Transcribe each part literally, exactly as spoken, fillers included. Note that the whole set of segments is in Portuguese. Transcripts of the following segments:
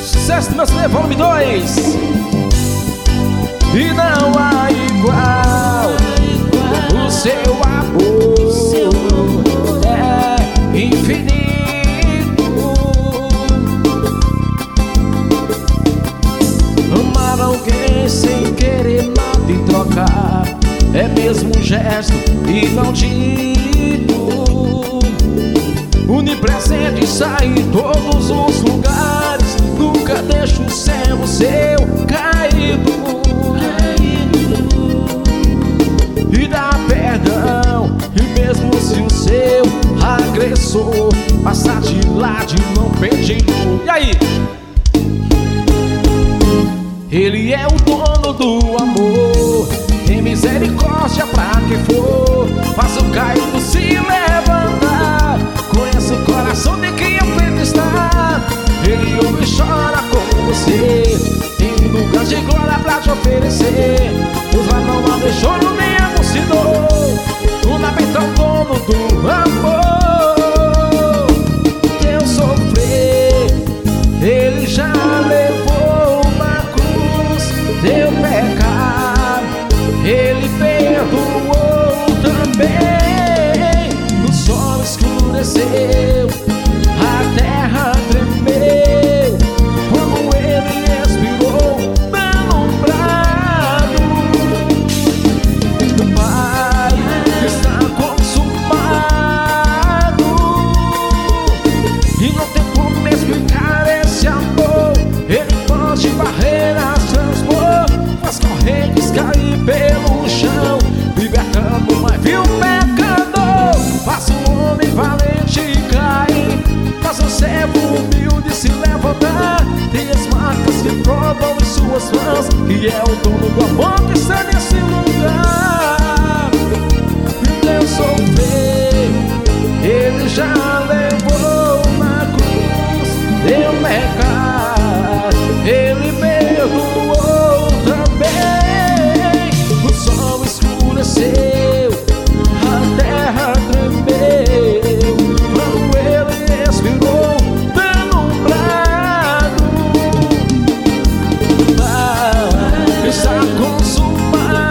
Sucesso do meu C D volume dois. E não há igual o seu amor é infinito. Amar alguém sem querer nada em trocar é mesmo um gesto e não dito. Onipresente, sai em todos os lugares, nunca deixo ser o seu caído. E dá perdão, e mesmo se o seu agressor passar de lá de não pedindo. E aí? Ele é o dono do amor, tem misericórdia pra quem for, faz o caído se levantar, conhece o coração de quem aprende a estar. Ele ouve e chora com você, tem lugar de glória pra te oferecer. Deus lá não a deixou, nem a mocidou, o Nabetão é o dono do amor. Teu sofrer, ele já levou na cruz, teu pecado, ele perdoou também. O sol escureceu, a terra tremeu, quando ele expirou pelo brado. O Pai está consumado, e não tem como explicar esse amor. Ele pode barreiras transpor, faz correntes cair pelo chão, libertando mais vil pecador. Faz o homem valente cair, faz o servo humilde se levantar. Tem as marcas que provam em suas mãos, que é o dono do amor que está nesse lugar. E Deus sofrer, ele já levou na cruz, deu pecado, ele perdoou também. O sol escureceu, a terra tremeu, quando ele expirou pelo brado. Ah, está consumado.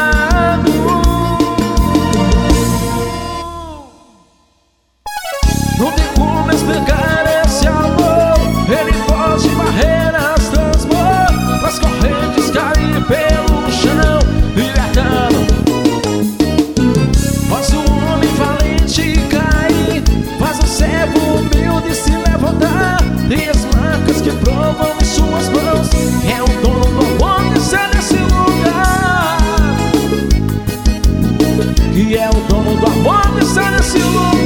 Não tem como explicar esse amor, ele pode barreiras transpor, faz correntes cair pelo chão, libertando. Faz o homem valente cair, faz o servo humilde se levantar. Tem as marcas que provam em suas mãos, é o dono do amor que está nesse lugar. Que é o dono do amor que está nesse lugar.